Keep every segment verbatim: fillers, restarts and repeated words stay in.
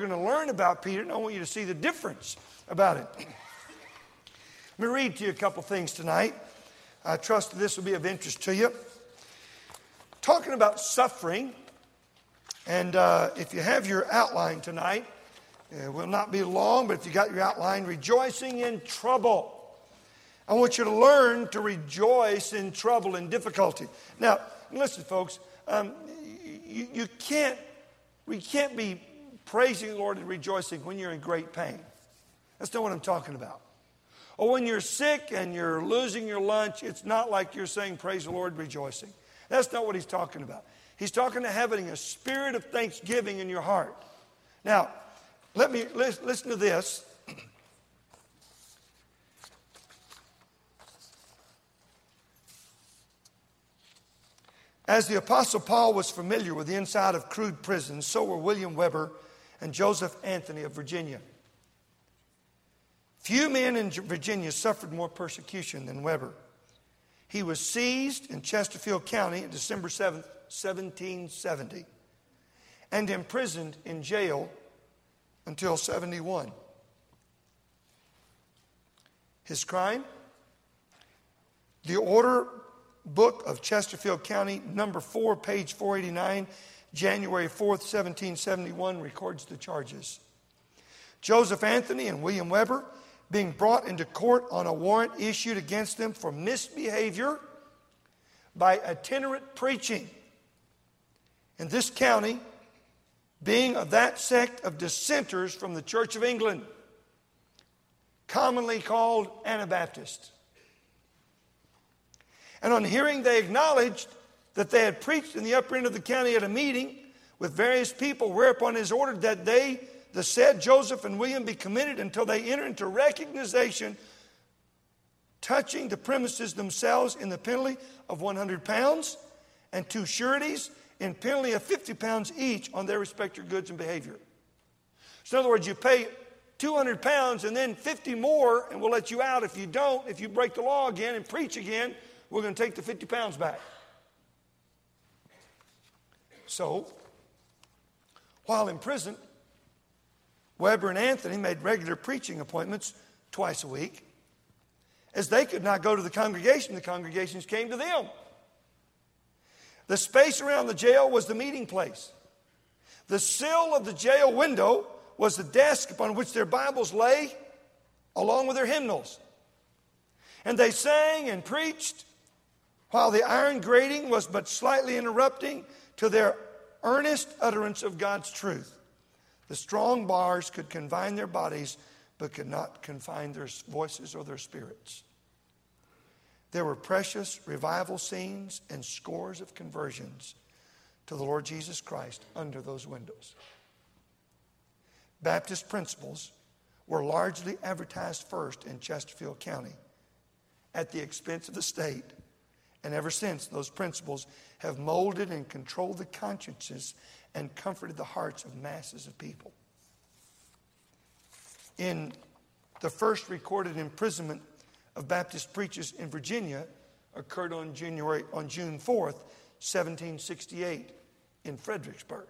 going to learn about Peter, and I want you to see the difference about it. Let me read to you a couple things tonight. I trust that this will be of interest to you. Talking about suffering, and uh, if you have your outline tonight, it will not be long, but if you got your outline, rejoicing in trouble. I want you to learn to rejoice in trouble and difficulty. Now, listen, folks, um, you, you can't, we can't be praising the Lord and rejoicing when you're in great pain. That's not what I'm talking about. Or when you're sick and you're losing your lunch, it's not like you're saying, praise the Lord, rejoicing. That's not what he's talking about. He's talking to having a spirit of thanksgiving in your heart. Now, let me listen to this. As the Apostle Paul was familiar with the inside of crude prisons, so were William Weber and Joseph Anthony of Virginia. Few men in Virginia suffered more persecution than Weber. He was seized in Chesterfield County on December seventh, seventeen seventy, and imprisoned in jail until seventy-one. His crime? The order book of Chesterfield County, number four, page four eighty-nine, January fourth, seventeen seventy-one, records the charges. Joseph Anthony and William Weber being brought into court on a warrant issued against them for misbehavior by itinerant preaching in this county, being of that sect of dissenters from the Church of England, commonly called Anabaptist. And on hearing, they acknowledged that they had preached in the upper end of the county at a meeting with various people, whereupon it is ordered that they, the said Joseph and William, be committed until they enter into recognition touching the premises themselves in the penalty of one hundred pounds and two sureties in penalty of fifty pounds each on their respective goods and behavior. So in other words, you pay two hundred pounds and then fifty more, and we'll let you out. If you don't, if you break the law again and preach again, we're going to take the fifty pounds back. So, while in prison, Weber and Anthony made regular preaching appointments twice a week. As they could not go to the congregation, the congregations came to them. The space around the jail was the meeting place. The sill of the jail window was the desk upon which their Bibles lay, along with their hymnals. And they sang and preached, while the iron grating was but slightly interrupting to their earnest utterance of God's truth. The strong bars could confine their bodies, but could not confine their voices or their spirits. There were precious revival scenes and scores of conversions to the Lord Jesus Christ under those windows. Baptist principles were largely advertised first in Chesterfield County at the expense of the state. And ever since, those principles have molded and controlled the consciences and comforted the hearts of masses of people. In the first recorded imprisonment of Baptist preachers in Virginia occurred on January on June fourth, seventeen sixty-eight, in Fredericksburg.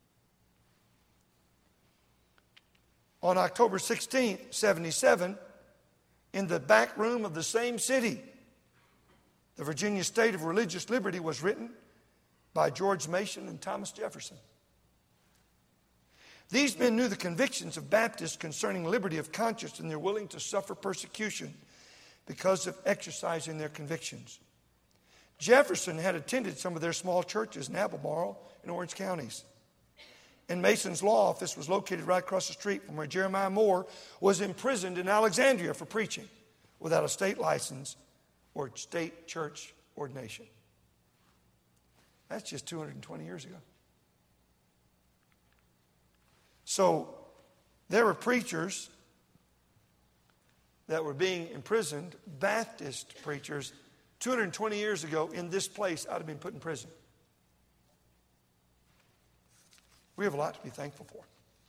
On October sixteenth, seventy-seven, in the back room of the same city, the Virginia State of Religious Liberty was written by George Mason and Thomas Jefferson. These men knew the convictions of Baptists concerning liberty of conscience, and they're willing to suffer persecution because of exercising their convictions. Jefferson had attended some of their small churches in Albemarle and Orange counties. And Mason's law office was located right across the street from where Jeremiah Moore was imprisoned in Alexandria for preaching without a state license or state church ordination. That's just two hundred twenty years ago. So there were preachers that were being imprisoned, Baptist preachers, two hundred twenty years ago in this place ought to have been put in prison. We have a lot to be thankful for.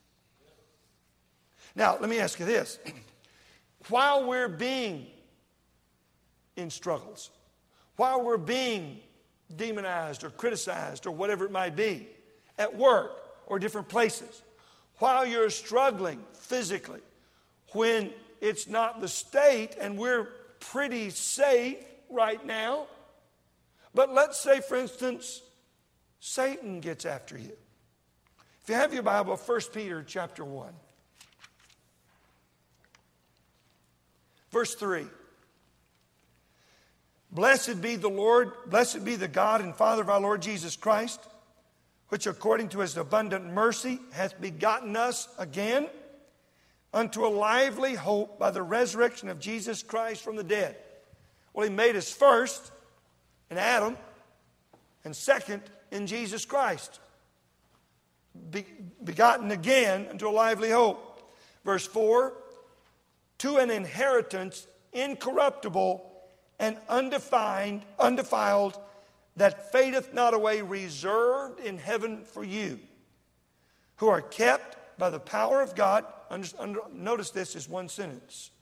Now, let me ask you this. While we're being in struggles, while we're being demonized or criticized or whatever it might be, at work or different places, while you're struggling physically, when it's not the state and we're pretty safe right now. But let's say, for instance, Satan gets after you. If you have your Bible, First Peter chapter one. Verse three. Blessed be the Lord, blessed be the God and Father of our Lord Jesus Christ, which according to his abundant mercy hath begotten us again unto a lively hope by the resurrection of Jesus Christ from the dead. Well, he made us first in Adam and second in Jesus Christ. Be, begotten again unto a lively hope. Verse four, to an inheritance incorruptible and undefined, undefiled, that fadeth not away, reserved in heaven for you, who are kept by the power of God. Under, under, notice this is one sentence.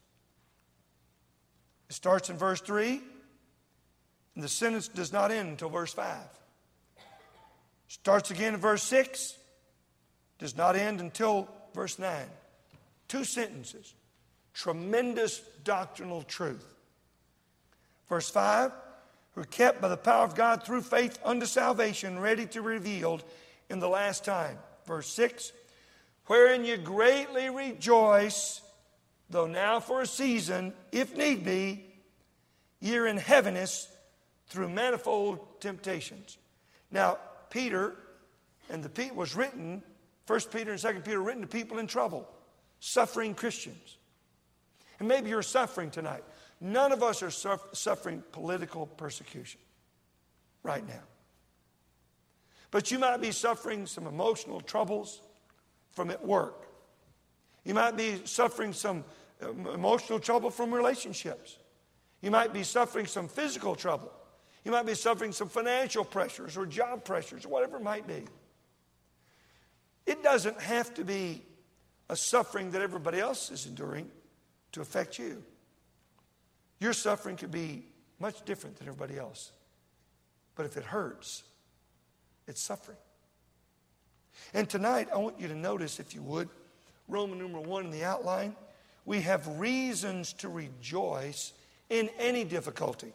It starts in verse three, and the sentence does not end until verse five. Starts again in verse six, does not end until verse nine. Two sentences. Tremendous doctrinal truth. Verse five, who are kept by the power of God through faith unto salvation, ready to be revealed in the last time. Verse six, wherein you greatly rejoice, though now for a season, if need be, ye are in heaviness through manifold temptations. Now, Peter, and the Pete was written, First Peter and Second Peter, written to people in trouble, suffering Christians. And maybe you're suffering tonight. None of us are suffering political persecution right now. But you might be suffering some emotional troubles from at work. You might be suffering some emotional trouble from relationships. You might be suffering some physical trouble. You might be suffering some financial pressures or job pressures or whatever it might be. It doesn't have to be a suffering that everybody else is enduring to affect you. Your suffering could be much different than everybody else. But if it hurts, it's suffering. And tonight, I want you to notice, if you would, Roman numeral one in the outline. We have reasons to rejoice in any difficulty.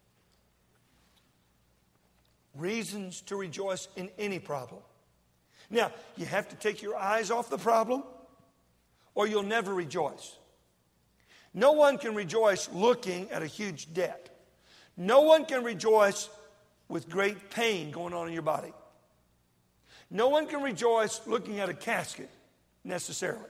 Reasons to rejoice in any problem. Now, you have to take your eyes off the problem, or you'll never rejoice. No one can rejoice looking at a huge debt. No one can rejoice with great pain going on in your body. No one can rejoice looking at a casket necessarily,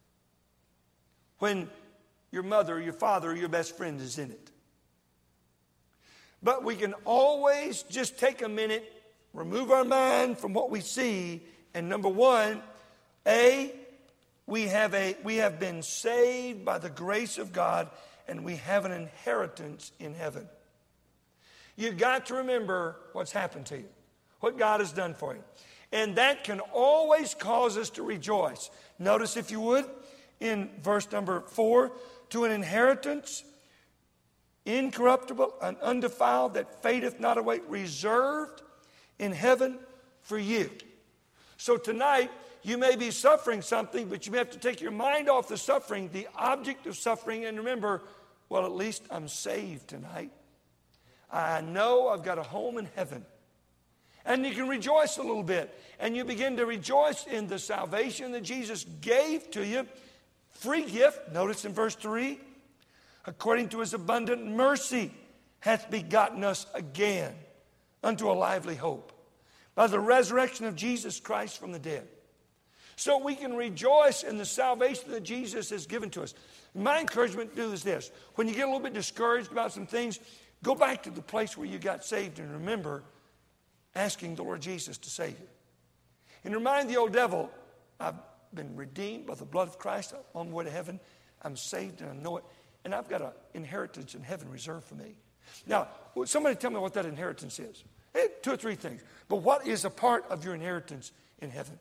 when your mother or your father or your best friend is in it. But we can always just take a minute, remove our mind from what we see, and number one, A, we have a we have been saved by the grace of God, and we have an inheritance in heaven. You've got to remember what's happened to you, what God has done for you. And that can always cause us to rejoice. Notice, if you would, in verse number four, to an inheritance incorruptible and undefiled, that fadeth not away, reserved in heaven for you. So tonight, you may be suffering something, but you may have to take your mind off the suffering, the object of suffering, and remember, well, at least I'm saved tonight. I know I've got a home in heaven. And you can rejoice a little bit. And you begin to rejoice in the salvation that Jesus gave to you. Free gift. Notice in verse three. According to his abundant mercy hath begotten us again unto a lively hope, by the resurrection of Jesus Christ from the dead. So we can rejoice in the salvation that Jesus has given to us. My encouragement to do is this. When you get a little bit discouraged about some things, go back to the place where you got saved and remember asking the Lord Jesus to save you. And remind the old devil, I've been redeemed by the blood of Christ. I'm on the way to heaven. I'm saved and I know it. And I've got an inheritance in heaven reserved for me. Now, somebody tell me what that inheritance is. Eh, two or three things. But what is a part of your inheritance in heaven?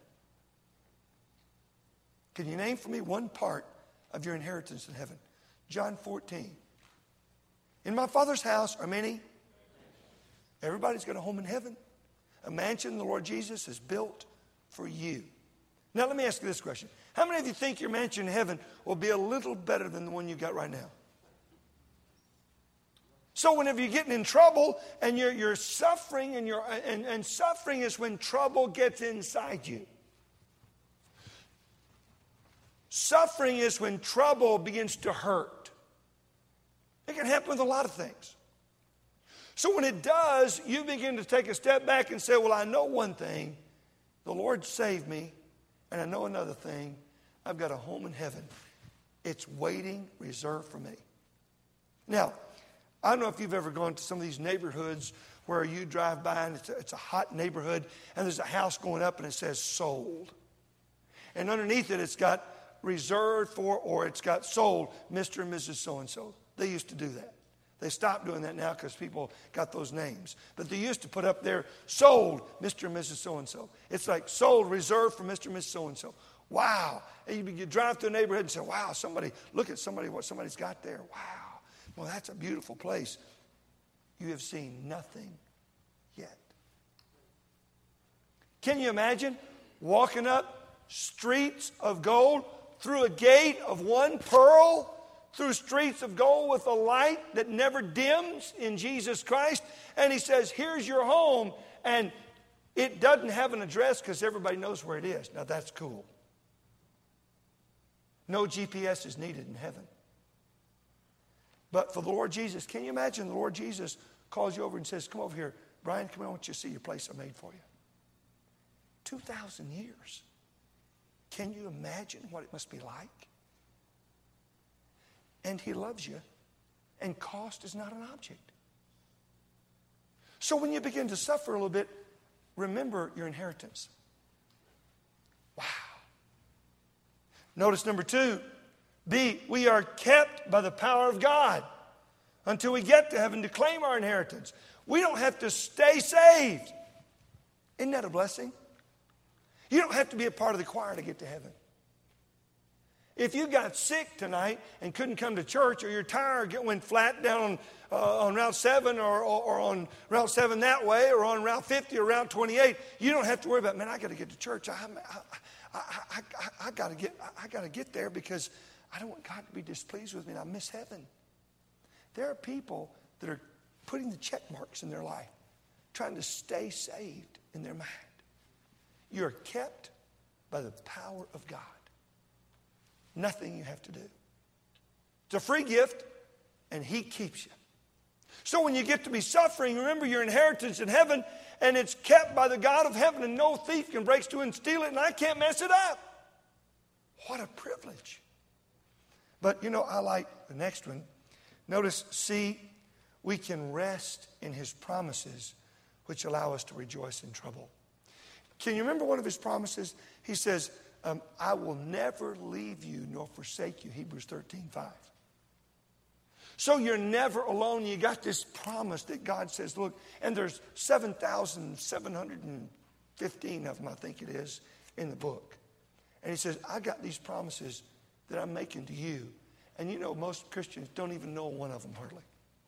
Can you name for me one part of your inheritance in heaven? John fourteen. In my Father's house are many. Everybody's got a home in heaven. A mansion the Lord Jesus has built for you. Now, let me ask you this question. How many of you think your mansion in heaven will be a little better than the one you got right now? So whenever you're getting in trouble and you're, you're suffering, and, you're, and, and suffering is when trouble gets inside you. Suffering is when trouble begins to hurt. It can happen with a lot of things. So when it does, you begin to take a step back and say, well, I know one thing. The Lord saved me. And I know another thing. I've got a home in heaven. It's waiting, reserved for me. Now, I don't know if you've ever gone to some of these neighborhoods where you drive by and it's a, it's a hot neighborhood and there's a house going up and it says sold. And underneath it, it's got reserved for, or it's got sold, Mister and Missus So-and-so. They used to do that. They stopped doing that now because people got those names. But they used to put up there, sold, Mister and Missus So-and-so. It's like sold, reserved for Mister and Missus So-and-so. Wow. And you, you drive through a neighborhood and say, wow, somebody, look at somebody, what somebody's got there. Wow. Well, that's a beautiful place. You have seen nothing yet. Can you imagine walking up streets of gold through a gate of one pearl, through streets of gold with a light that never dims in Jesus Christ? And he says, here's your home. And it doesn't have an address because everybody knows where it is. Now, that's cool. No G P S is needed in heaven. But for the Lord Jesus, can you imagine the Lord Jesus calls you over and says, come over here. Brian, come on, I want you to see your place I made for you. two thousand years. Can you imagine what it must be like? And he loves you, and cost is not an object. So when you begin to suffer a little bit, remember your inheritance. Wow. Notice number two, B, we are kept by the power of God until we get to heaven to claim our inheritance. We don't have to stay saved. Isn't that a blessing? You don't have to be a part of the choir to get to heaven. If you got sick tonight and couldn't come to church, or your tire went flat down on, uh, on Route seven or, or, or on Route seven that way, or on Route fifty or Route twenty-eight, you don't have to worry about, man, I got to get to church. I, I, I, I, I, I got to get I got to get there because I don't want God to be displeased with me and I miss heaven. There are people that are putting the check marks in their life, trying to stay saved in their mind. You're kept by the power of God. Nothing you have to do. It's a free gift, and he keeps you. So when you get to be suffering, remember your inheritance in heaven, and it's kept by the God of heaven, and no thief can break through and steal it, and I can't mess it up. What a privilege. But, you know, I like the next one. Notice, C, we can rest in his promises, which allow us to rejoice in trouble. Can you remember one of his promises? He says, um, I will never leave you nor forsake you, Hebrews thirteen five. So you're never alone. You got this promise that God says, look, and there's seven thousand seven hundred fifteen of them, I think it is, in the book. And he says, I got these promises that I'm making to you. And you know, most Christians don't even know one of them hardly.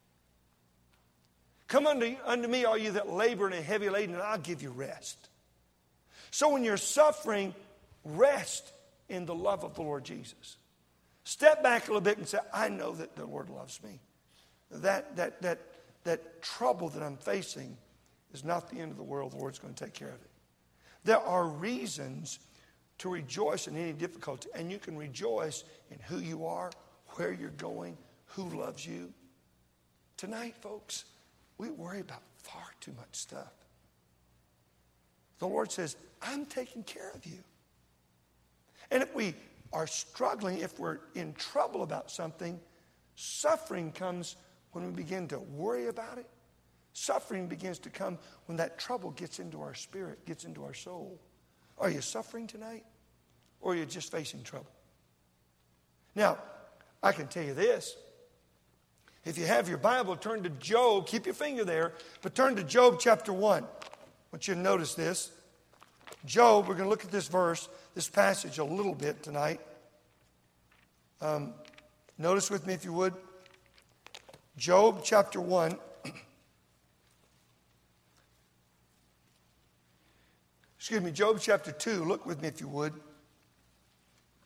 Come unto, unto me, all you that labor and are heavy laden, and I'll give you rest. So when you're suffering, rest in the love of the Lord Jesus. Step back a little bit and say, I know that the Lord loves me. That, that, that, that trouble that I'm facing is not the end of the world. The Lord's going to take care of it. There are reasons to rejoice in any difficulty. And you can rejoice in who you are, where you're going, who loves you. Tonight, folks, we worry about far too much stuff. The Lord says, I'm taking care of you. And if we are struggling, if we're in trouble about something, suffering comes when we begin to worry about it. Suffering begins to come when that trouble gets into our spirit, gets into our soul. Are you suffering tonight? Or are you just facing trouble? Now, I can tell you this. If you have your Bible, turn to Job. Keep your finger there, but turn to Job chapter one. I want you to notice this. Job, we're going to look at this verse, this passage a little bit tonight. Um, notice with me, if you would. Job chapter one. Excuse me, Job chapter two. Look with me, if you would.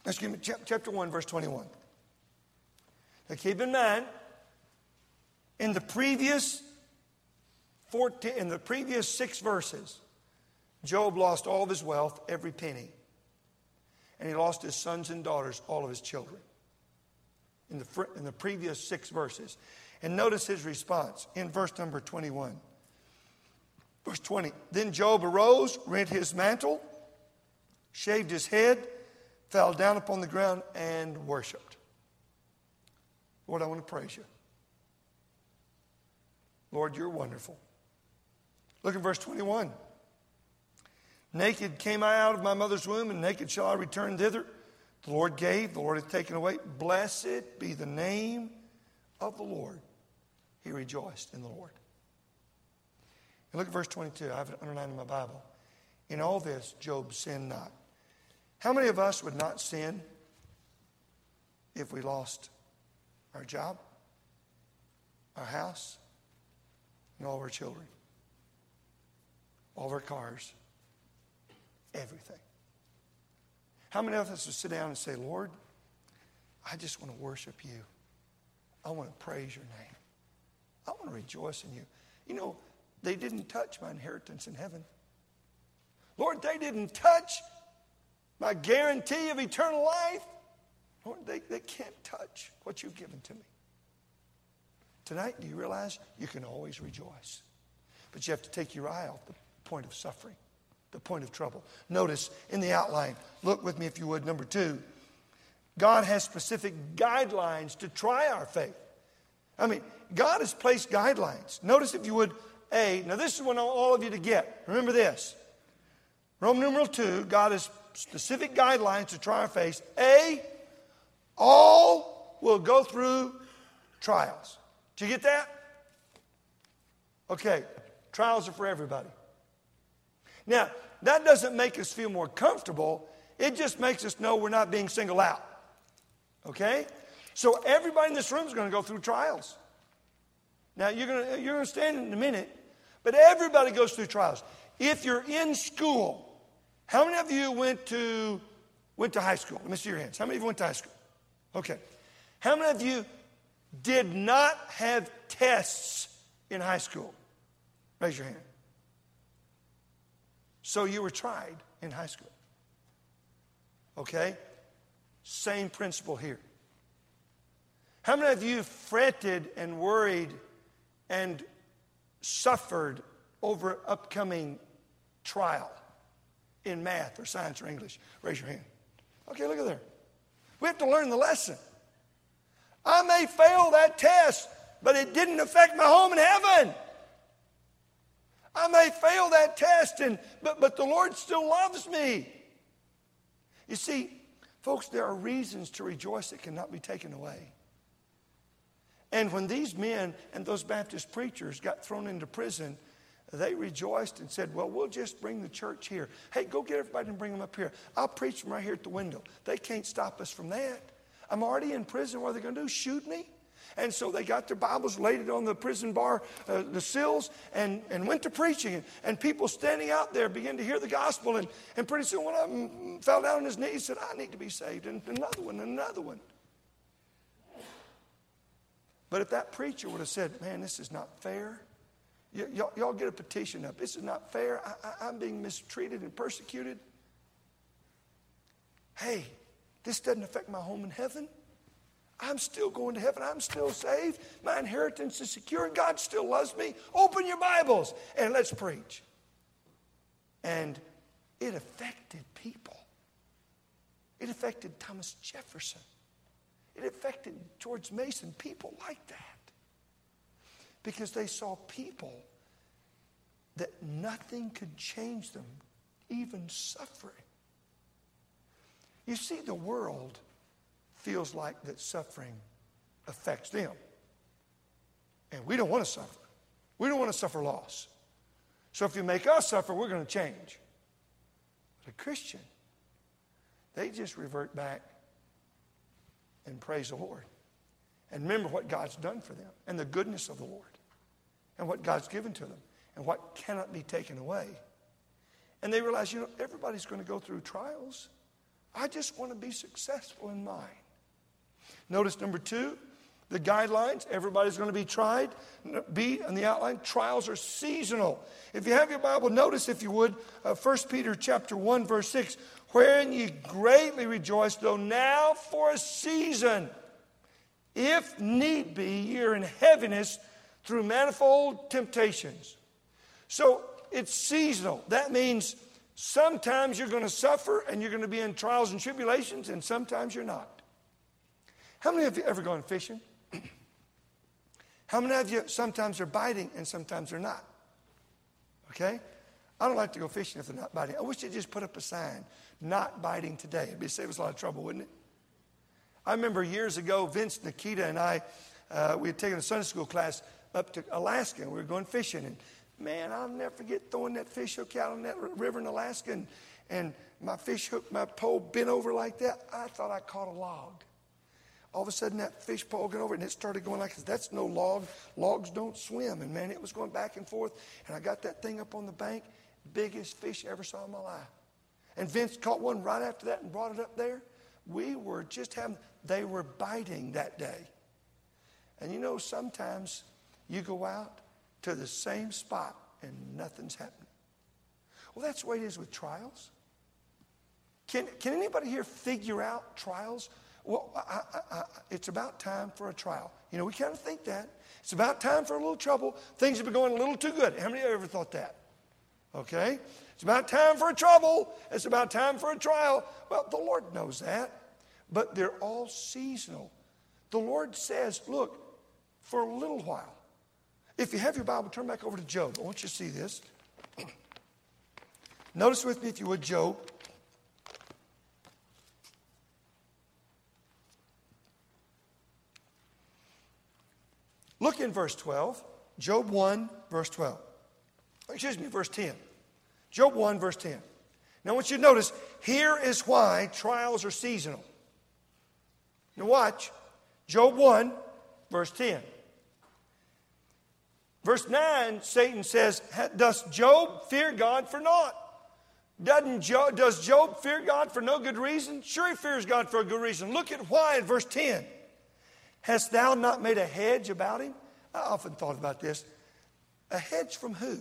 Excuse me, chapter one, verse twenty-one. Now keep in mind, in the previous fourteen, in the previous six verses, Job lost all of his wealth, every penny. And he lost his sons and daughters, all of his children. In the, in the previous six verses. And notice his response in verse number twenty-one. Verse twenty. Then Job arose, rent his mantle, shaved his head, fell down upon the ground, and worshiped. Lord, I want to praise you. Lord, you're wonderful. Look at verse twenty-one. Naked came I out of my mother's womb, and naked shall I return thither. The Lord gave, the Lord hath taken away. Blessed be the name of the Lord. He rejoiced in the Lord. And look at verse twenty-two. I have it underlined in my Bible. In all this, Job sinned not. How many of us would not sin if we lost our job, our house, and all of our children, all of our cars, everything? How many of us would sit down and say, Lord, I just want to worship you. I want to praise your name. I want to rejoice in you. You know, they didn't touch my inheritance in heaven. Lord, they didn't touch my guarantee of eternal life. Lord, they, they can't touch what you've given to me. Tonight, do you realize you can always rejoice? But you have to take your eye off the point of suffering, the point of trouble. Notice in the outline, look with me if you would, number two. God has specific guidelines to try our faith. I mean, God has placed guidelines. Notice if you would, A, now this is what I want all of you to get. Remember this. Roman numeral two, God has specific guidelines to try our faith. A, all will go through trials. Did you get that? Okay, trials are for everybody. Now, that doesn't make us feel more comfortable. It just makes us know we're not being singled out. Okay? So everybody in this room is going to go through trials. Now, you're going to, you're going to stand in a minute, but everybody goes through trials. If you're in school, how many of you went to, went to high school? Let me see your hands. How many of you went to high school? Okay. How many of you did not have tests in high school? Raise your hand. So you were tried in high school. Okay? Same principle here. How many of you fretted and worried and suffered over upcoming trial in math or science or English? Raise your hand. Okay, look at there. We have to learn the lesson. I may fail that test, but it didn't affect my home in heaven. I may fail that test, and but, but the Lord still loves me. You see, folks, there are reasons to rejoice that cannot be taken away. And when these men and those Baptist preachers got thrown into prison, they rejoiced and said, well, we'll just bring the church here. Hey, go get everybody and bring them up here. I'll preach from right here at the window. They can't stop us from that. I'm already in prison. What are they going to do? Shoot me? And so they got their Bibles, laid it on the prison bar, uh, the sills, and, and went to preaching. And, and people standing out there began to hear the gospel. And, and pretty soon one of them fell down on his knees and said, I need to be saved. And another one, and another one. But if that preacher would have said, man, this is not fair. Y- y'all, y'all get a petition up. This is not fair. I, I, I'm being mistreated and persecuted. Hey, this doesn't affect my home in heaven. I'm still going to heaven. I'm still saved. My inheritance is secure. God still loves me. Open your Bibles and let's preach. And it affected people. It affected Thomas Jefferson. It affected George Mason. People like that. Because they saw people that nothing could change them, even suffering. You see, the world feels like that suffering affects them. And we don't want to suffer. We don't want to suffer loss. So if you make us suffer, we're going to change. But a Christian, they just revert back and praise the Lord. And remember what God's done for them and the goodness of the Lord and what God's given to them and what cannot be taken away. And they realize, you know, everybody's going to go through trials. I just want to be successful in mine. Notice number two, the guidelines. Everybody's going to be tried. B, on the outline, trials are seasonal. If you have your Bible, notice, if you would, uh, First Peter chapter one, verse six, wherein ye greatly rejoice, though now for a season, if need be, you're in heaviness through manifold temptations. So it's seasonal. That means sometimes you're going to suffer and you're going to be in trials and tribulations, and sometimes you're not. How many of you ever gone fishing? How many of you sometimes are biting and sometimes they're not? Okay? I don't like to go fishing if they're not biting. I wish they'd just put up a sign, not biting today. It'd be save us a lot of trouble, wouldn't it? I remember years ago, Vince, Nikita, and I, uh, we had taken a Sunday school class up to Alaska, and we were going fishing. And man, I'll never forget throwing that fish hook out on that river in Alaska, and, and my fish hook, my pole bent over like that. I thought I caught a log. All of a sudden, that fish pole got over, and it started going like this. That's no log. Logs don't swim. And man, it was going back and forth. And I got that thing up on the bank, biggest fish I ever saw in my life. And Vince caught one right after that and brought it up there. We were just having, they were biting that day. And you know, sometimes you go out to the same spot and nothing's happening. Well, that's the way it is with trials. Can, can anybody here figure out trials? Well, I, I, I, it's about time for a trial. You know, we kind of think that. It's about time for a little trouble. Things have been going a little too good. How many of you ever thought that? Okay? It's about time for a trouble. It's about time for a trial. Well, the Lord knows that. But they're all seasonal. The Lord says, look, for a little while. If you have your Bible, turn back over to Job. I want you to see this. Notice with me, if you would, Job. Look in verse twelve. Job one, verse twelve. Excuse me, verse ten. Job one, verse ten. Now I want you to notice, here is why trials are seasonal. Now watch. Job one, verse ten. Verse nine, Satan says, does Job fear God for naught? Doesn't Job, does Job fear God for no good reason? Sure, he fears God for a good reason. Look at why in verse ten. Hast thou not made a hedge about him? I often thought about this. A hedge from who?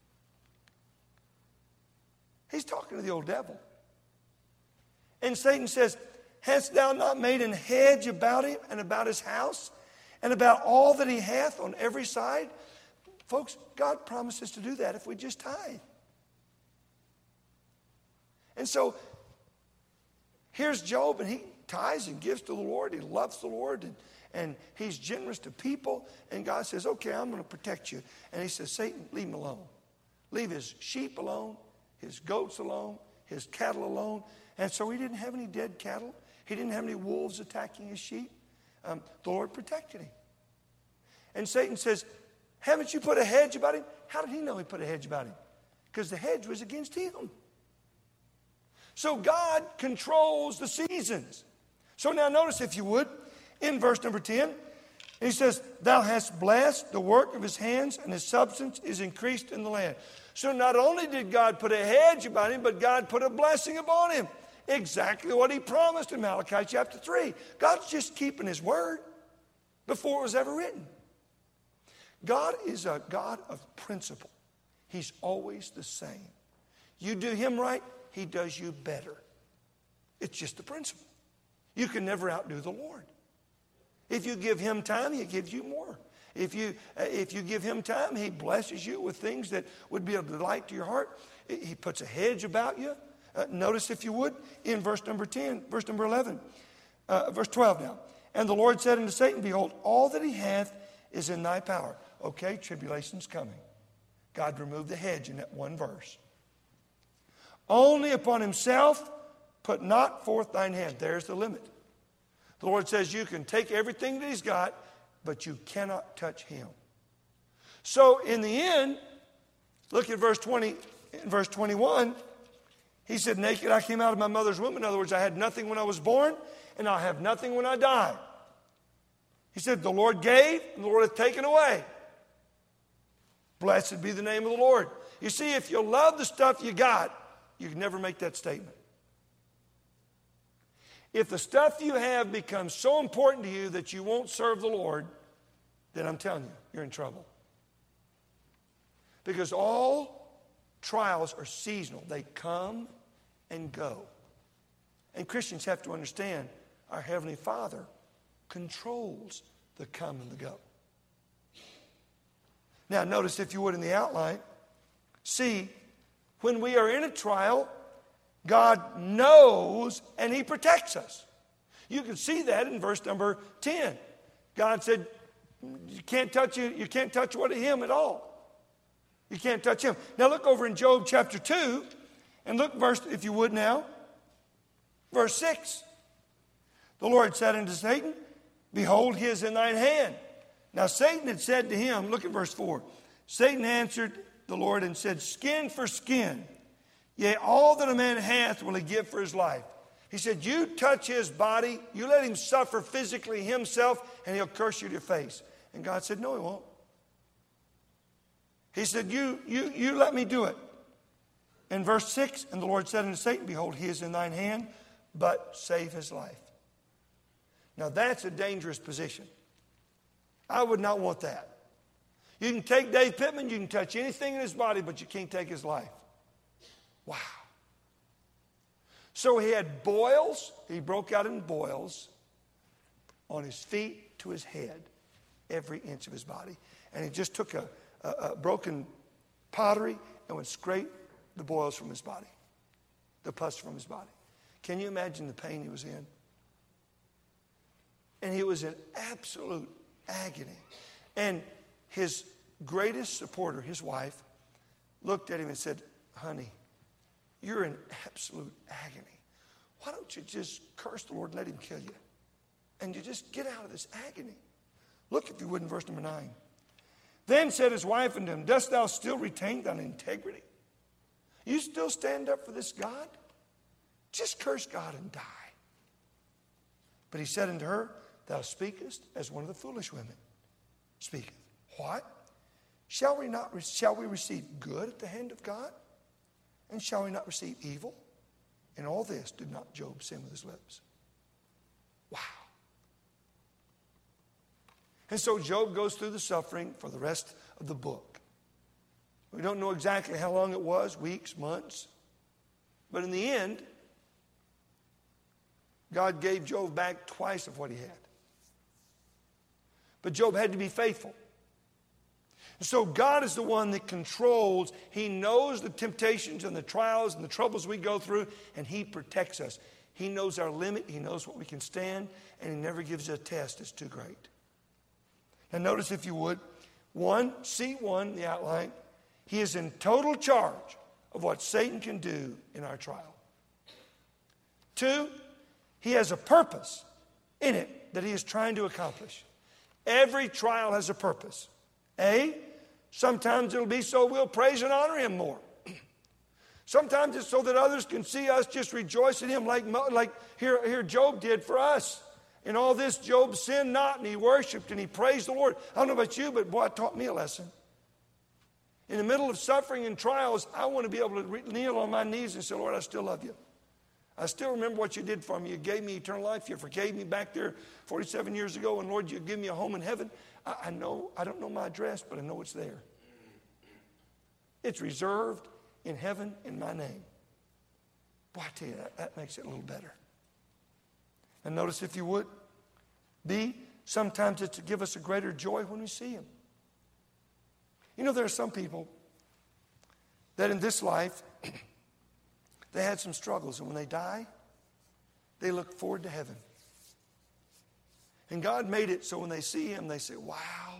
He's talking to the old devil. And Satan says, hast thou not made an hedge about him and about his house and about all that he hath on every side? Folks, God promises to do that if we just tithe. And so, here's Job, and he tithes and gives to the Lord. He loves the Lord, and, and he's generous to people. And God says, okay, I'm going to protect you. And he says, Satan, leave him alone. Leave his sheep alone, his goats alone, his cattle alone. And so he didn't have any dead cattle. He didn't have any wolves attacking his sheep. Um, the Lord protected him. And Satan says, haven't you put a hedge about him? How did he know he put a hedge about him? Because the hedge was against him. So God controls the seasons. So now notice, if you would, in verse number ten, he says, thou hast blessed the work of his hands, and his substance is increased in the land. So not only did God put a hedge about him, but God put a blessing upon him. Exactly what he promised in Malachi chapter three. God's just keeping his word before it was ever written. God is a God of principle. He's always the same. You do him right, he does you better. It's just the principle. You can never outdo the Lord. If you give him time, he gives you more. If you, uh, if you give him time, he blesses you with things that would be a delight to your heart. He puts a hedge about you. Uh, notice, if you would, in verse number ten, verse number eleven, uh, verse twelve now. And the Lord said unto Satan, behold, all that he hath is in thy power. Okay, tribulation's coming. God removed the hedge in that one verse. Only upon himself put not forth thine hand. There's the limit. The Lord says you can take everything that he's got, but you cannot touch him. So in the end, look at verse twenty, verse twenty-one. He said, naked I came out of my mother's womb. In other words, I had nothing when I was born, and I'll have nothing when I die. He said, the Lord gave, and the Lord hath taken away. Blessed be the name of the Lord. You see, if you love the stuff you got, you can never make that statement. If the stuff you have becomes so important to you that you won't serve the Lord, then I'm telling you, you're in trouble. Because all trials are seasonal. They come and go. And Christians have to understand our Heavenly Father controls the come and the go. Now, notice, if you would, in the outline, see, when we are in a trial, God knows and He protects us. You can see that in verse number ten. God said, you can't touch you, you can't touch what of Him at all. You can't touch Him. Now look over in Job chapter two, and look verse, if you would now, verse six. The Lord said unto Satan, behold, he is in thine hand. Now Satan had said to him, look at verse four. Satan answered the Lord and said, skin for skin. Yea, all that a man hath will he give for his life. He said, you touch his body, you let him suffer physically himself, and he'll curse you to your face. And God said, no, he won't. He said, you, you, you let me do it. In verse six, and the Lord said unto Satan, behold, he is in thine hand, but save his life. Now that's a dangerous position. I would not want that. You can take Dave Pittman, you can touch anything in his body, but you can't take his life. Wow. So he had boils. He broke out in boils on his feet to his head, every inch of his body. And he just took a, a, a broken pottery and would scrape the boils from his body, the pus from his body. Can you imagine the pain he was in? And he was in absolute agony. And his greatest supporter, his wife, looked at him and said, honey, you're in absolute agony. Why don't you just curse the Lord and let him kill you? And you just get out of this agony. Look, if you would, in verse number nine. Then said his wife unto him, dost thou still retain thine integrity? You still stand up for this God? Just curse God and die. But he said unto her, thou speakest as one of the foolish women speaketh. What? Shall we not shall we receive good at the hand of God? And shall we not receive evil? In all this did not Job sin with his lips. Wow. And so Job goes through the suffering for the rest of the book. We don't know exactly how long it was, weeks, months. But in the end, God gave Job back twice of what he had. But Job had to be faithful. And so God is the one that controls. He knows the temptations and the trials and the troubles we go through, and He protects us. He knows our limit. He knows what we can stand, and He never gives a test that's too great. Now notice, if you would, one, C one, the outline, He is in total charge of what Satan can do in our trial. Two, He has a purpose in it that He is trying to accomplish. Every trial has a purpose. A, sometimes it'll be so we'll praise and honor Him more. Sometimes it's so that others can see us just rejoice in Him like, like here, here Job did for us. In all this, Job sinned not, and he worshiped, and he praised the Lord. I don't know about you, but boy, it taught me a lesson. In the middle of suffering and trials, I want to be able to re- kneel on my knees and say, Lord, I still love you. I still remember what you did for me. You gave me eternal life. You forgave me back there forty-seven years ago. And Lord, you give me a home in heaven. I, I know, I don't know my address, but I know it's there. It's reserved in heaven in my name. Boy, I tell you, that, that makes it a little better. And notice, if you would, B, sometimes it's to give us a greater joy when we see Him. You know, there are some people that in this life, they had some struggles, and when they die, they look forward to heaven. And God made it so when they see Him, they say, wow,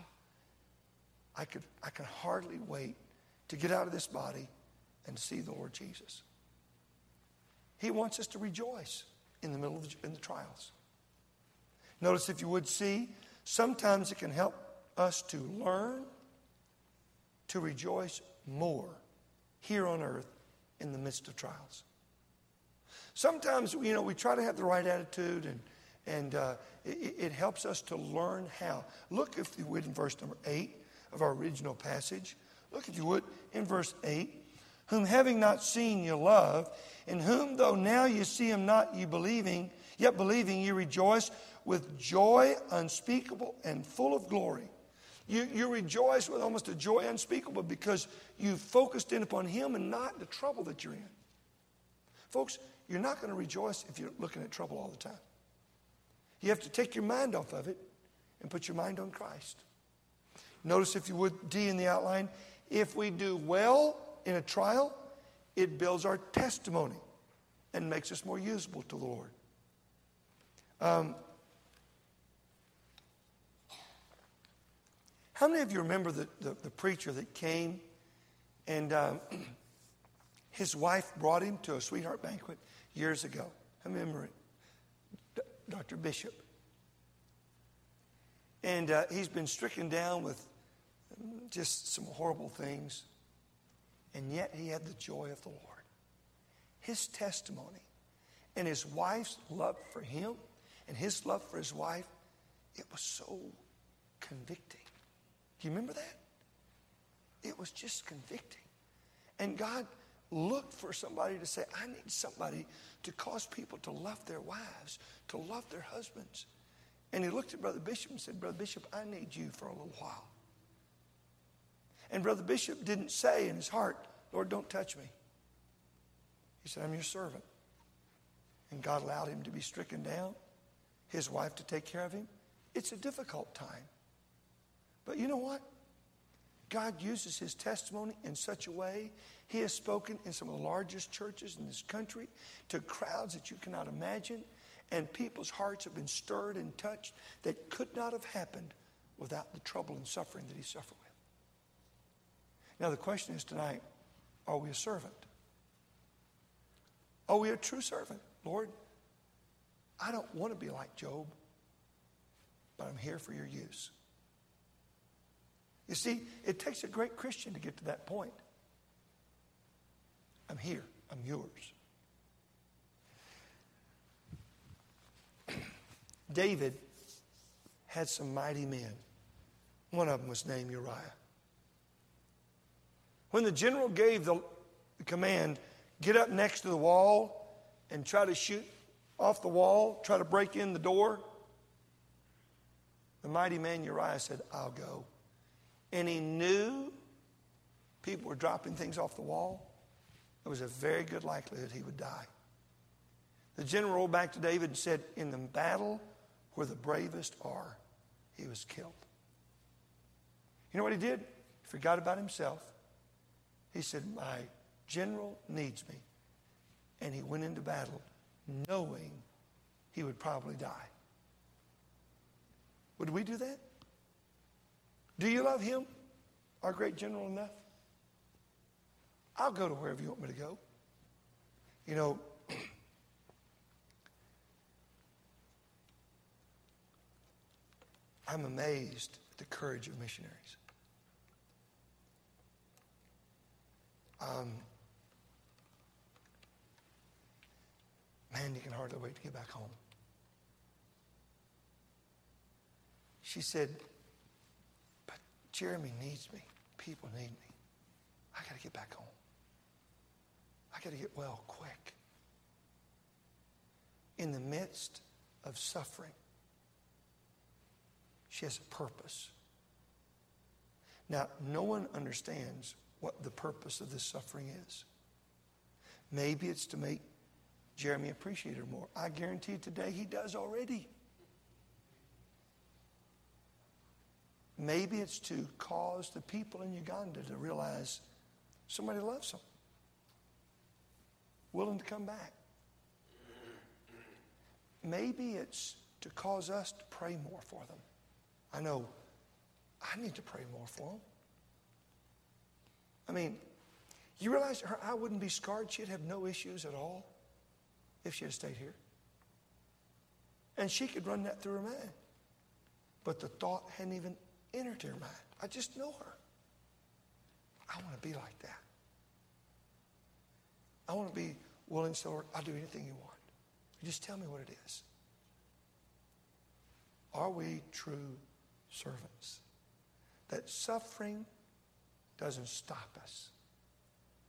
I could, I can hardly wait to get out of this body and to see the Lord Jesus. He wants us to rejoice in the middle of the, in the trials. Notice, if you would, see, sometimes it can help us to learn to rejoice more here on earth in the midst of trials. Sometimes, you know, we try to have the right attitude, and, and uh, it, it helps us to learn how. Look, if you would, in verse number eight of our original passage. Look, if you would, in verse eight. Whom having not seen you love, in whom though now you see Him not, you believing, Yet believing you rejoice with joy unspeakable and full of glory. You, you rejoice with almost a joy unspeakable because you focused in upon Him and not the trouble that you're in. Folks, you're not going to rejoice if you're looking at trouble all the time. You have to take your mind off of it and put your mind on Christ. Notice, if you would, D in the outline, if we do well in a trial, it builds our testimony and makes us more usable to the Lord. Um, how many of you remember the, the, the preacher that came and um, his wife brought him to a sweetheart banquet years ago? I remember it. D- Doctor Bishop. And uh, he's been stricken down with just some horrible things. And yet he had the joy of the Lord. His testimony and his wife's love for him and his love for his wife, it was so convicting. Do you remember that? It was just convicting. And God looked for somebody to say, I need somebody to cause people to love their wives, to love their husbands. And he looked at Brother Bishop and said, Brother Bishop, I need you for a little while. And Brother Bishop didn't say in his heart, Lord, don't touch me. He said, I'm your servant. And God allowed him to be stricken down, his wife to take care of him. It's a difficult time. But you know what? God uses his testimony in such a way. He has spoken in some of the largest churches in this country to crowds that you cannot imagine. And people's hearts have been stirred and touched that could not have happened without the trouble and suffering that he suffered with. Now the question is tonight, are we a servant? Are we a true servant? Lord, I don't want to be like Job, but I'm here for your use. You see, it takes a great Christian to get to that point. I'm here. I'm yours. David had some mighty men. One of them was named Uriah. When the general gave the command, get up next to the wall and try to shoot off the wall, try to break in the door, the mighty man Uriah said, I'll go. And he knew people were dropping things off the wall. There was a very good likelihood he would die. The general rolled back to David and said, in the battle where the bravest are, he was killed. You know what he did? He forgot about himself. He said, my general needs me. And he went into battle knowing he would probably die. Would we do that? Do you love him, our great general, enough? I'll go to wherever you want me to go. You know, I'm amazed at the courage of missionaries. Um, man, you can hardly wait to get back home. She said, but Jeremy needs me. People need me. I got to get back home. I got to get well quick. In the midst of suffering, she has a purpose. Now, no one understands what the purpose of this suffering is. Maybe it's to make Jeremy appreciate her more. I guarantee today he does already. Maybe it's to cause the people in Uganda to realize somebody loves them, willing to come back. Maybe it's to cause us to pray more for them. I know I need to pray more for them. I mean, you realize her eye wouldn't be scarred? She'd have no issues at all if she had stayed here. And she could run that through her mind. But the thought hadn't even entered her mind. I just know her. I want to be like that. I want to be willing to say, Lord, I'll do anything you want. You just tell me what it is. Are we true servants? That suffering doesn't stop us.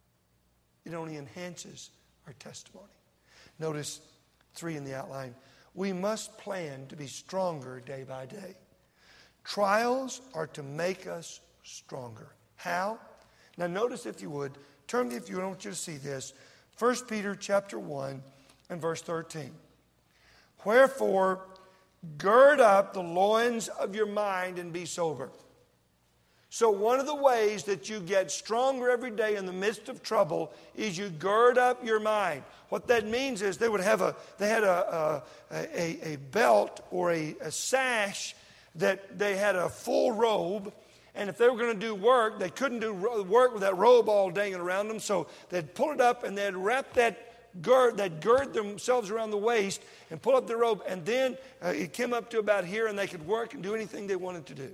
It only enhances our testimony. Notice three in the outline. We must plan to be stronger day by day. Trials are to make us stronger. How? Now notice, if you would, turn me, if you, I want you to see this, First Peter chapter one and verse thirteen. Wherefore, gird up the loins of your mind and be sober. So one of the ways that you get stronger every day in the midst of trouble is you gird up your mind. What that means is they would have a, they had a, a, a, a belt or a, a sash that they had a full robe. And if they were going to do work, they couldn't do work with that robe all dangling around them. So they'd pull it up and they'd wrap that gird, they'd gird themselves around the waist and pull up the robe. And then uh, it came up to about here and they could work and do anything they wanted to do.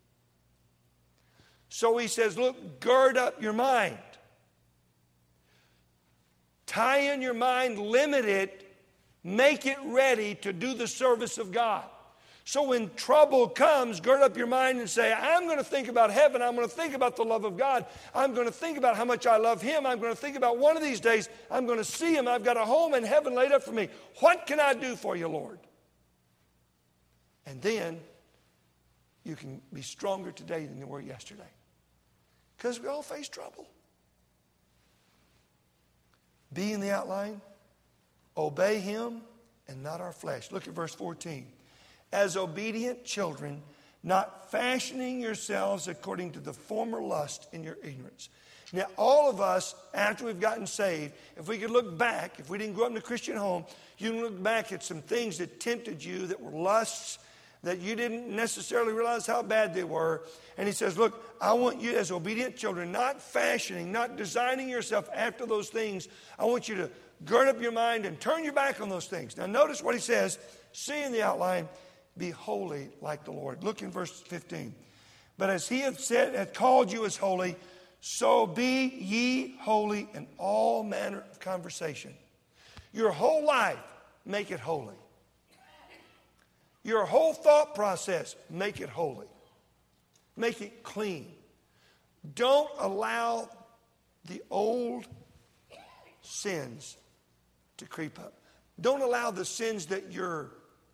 So he says, look, gird up your mind. Tie in your mind, limit it, make it ready to do the service of God. So when trouble comes, gird up your mind and say, I'm going to think about heaven. I'm going to think about the love of God. I'm going to think about how much I love Him. I'm going to think about one of these days I'm going to see Him. I've got a home in heaven laid up for me. What can I do for you, Lord? And then you can be stronger today than you were yesterday. Because we all face trouble. Be in the outline. Obey Him and not our flesh. Look at verse fourteen. As obedient children, not fashioning yourselves according to the former lust in your ignorance. Now, all of us, after we've gotten saved, if we could look back, if we didn't grow up in a Christian home, you can look back at some things that tempted you, that were lusts, that you didn't necessarily realize how bad they were. And he says, look, I want you as obedient children, not fashioning, not designing yourself after those things. I want you to gird up your mind and turn your back on those things. Now, notice what he says. See in the outline, be holy like the Lord. Look in verse fifteen. But as He hath said, hath called you as holy, so be ye holy in all manner of conversation. Your whole life, make it holy. Your whole thought process, make it holy. Make it clean. Don't allow the old sins to creep up. Don't allow the sins that you're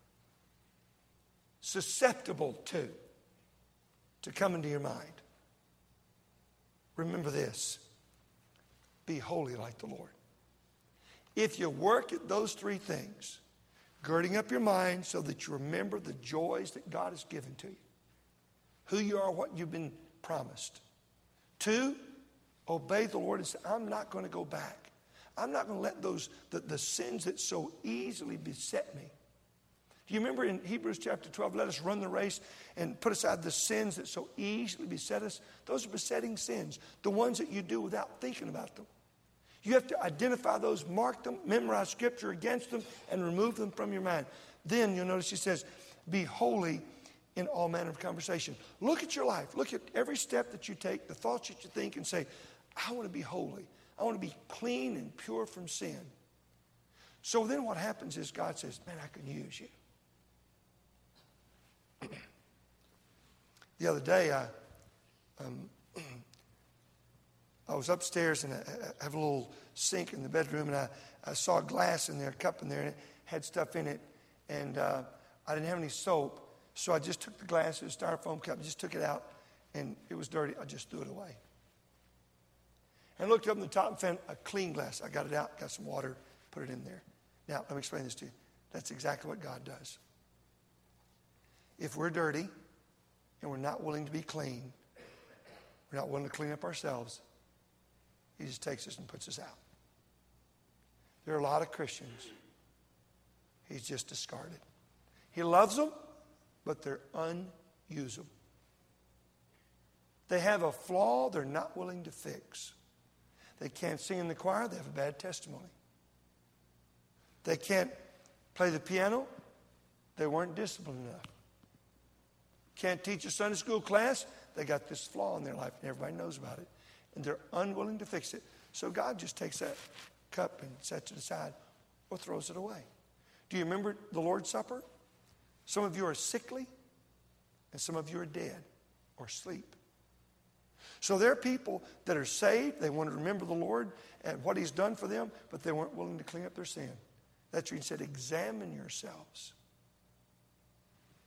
susceptible to to come into your mind. Remember this. Be holy like the Lord. If you work at those three things, girding up your mind so that you remember the joys that God has given to you, who you are, what you've been promised. Two, obey the Lord and say, I'm not going to go back. I'm not going to let those the, the sins that so easily beset me. Do you remember in Hebrews chapter twelve, let us run the race and put aside the sins that so easily beset us? Those are besetting sins, the ones that you do without thinking about them. You have to identify those, mark them, memorize Scripture against them, and remove them from your mind. Then you'll notice he says, be holy in all manner of conversation. Look at your life. Look at every step that you take, the thoughts that you think, and say, I want to be holy. I want to be clean and pure from sin. So then what happens is God says, man, I can use you. The other day, I, um, I was upstairs and I, I have a little sink in the bedroom, and I, I saw a glass in there, a cup in there, and it had stuff in it. And uh, I didn't have any soap, so I just took the glass, it was a styrofoam cup, just took it out, and it was dirty. I just threw it away. And looked up in the top and found a clean glass. I got it out, got some water, put it in there. Now, let me explain this to you. That's exactly what God does. If we're dirty and we're not willing to be clean, we're not willing to clean up ourselves, He just takes us and puts us out. There are a lot of Christians He's just discarded. He loves them, but they're unusable. They have a flaw they're not willing to fix. They can't sing in the choir, they have a bad testimony. They can't play the piano, they weren't disciplined enough. Can't teach a Sunday school class, they got this flaw in their life and everybody knows about it. And they're unwilling to fix it. So God just takes that cup and sets it aside or throws it away. Do you remember the Lord's Supper? Some of you are sickly and some of you are dead or asleep. So there are people that are saved, they want to remember the Lord and what He's done for them, but they weren't willing to clean up their sin. That's where He said, examine yourselves.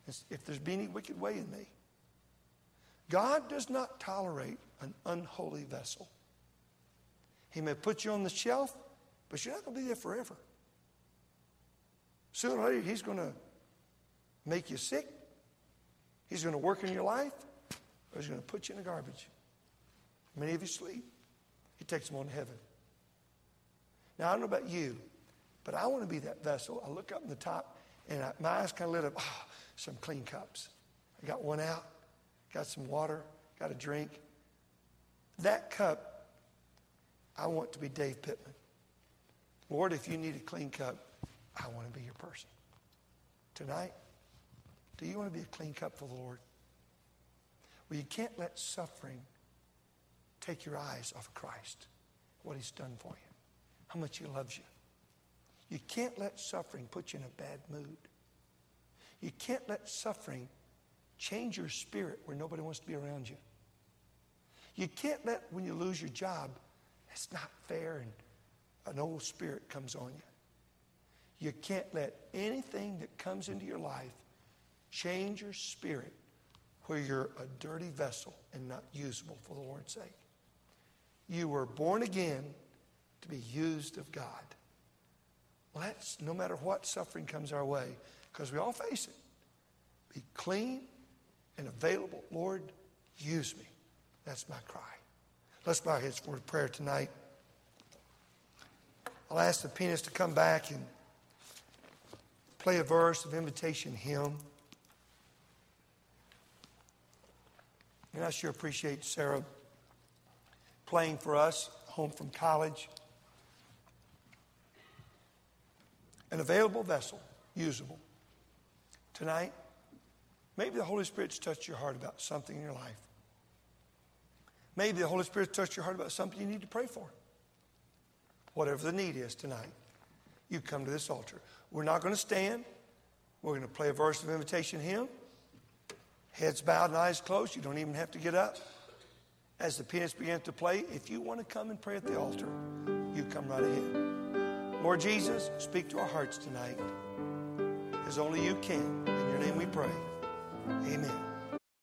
if there's been any wicked way in me. God does not tolerate an unholy vessel. He may put you on the shelf, but you're not going to be there forever. Sooner or later, he's going to make you sick. He's going to work in your life, or he's going to put you in the garbage. Many of you sleep. He takes them on to heaven. Now, I don't know about you, but I want to be that vessel. I look up in the top, and I, my eyes kind of lit up. Oh, some clean cups. I got one out, got some water, got a drink. That cup, I want to be Dave Pittman. Lord, if you need a clean cup, I want to be your person. Tonight, do you want to be a clean cup for the Lord? Well, you can't let suffering take your eyes off of Christ, what he's done for you, how much he loves you. You can't let suffering put you in a bad mood. You can't let suffering change your spirit where nobody wants to be around you. You can't let, when you lose your job, it's not fair and an old spirit comes on you. You can't let anything that comes into your life change your spirit where you're a dirty vessel and not usable for the Lord's sake. You were born again to be used of God. Let's, no matter what suffering comes our way, because we all face it, be clean and available. Lord, use me. That's my cry. Let's bow our heads for prayer tonight. I'll ask the pianist to come back and play a verse of invitation hymn. And I sure appreciate Sarah playing for us home from college. An available vessel, usable. Tonight, maybe the Holy Spirit's touched your heart about something in your life. Maybe the Holy Spirit's touched your heart about something you need to pray for. Whatever the need is tonight, you come to this altar. We're not going to stand. We're going to play a verse of invitation hymn. Heads bowed and eyes closed. You don't even have to get up. As the pianist begins to play, if you want to come and pray at the altar, you come right ahead. Lord Jesus, speak to our hearts tonight as only you can. In your name we pray. Amen.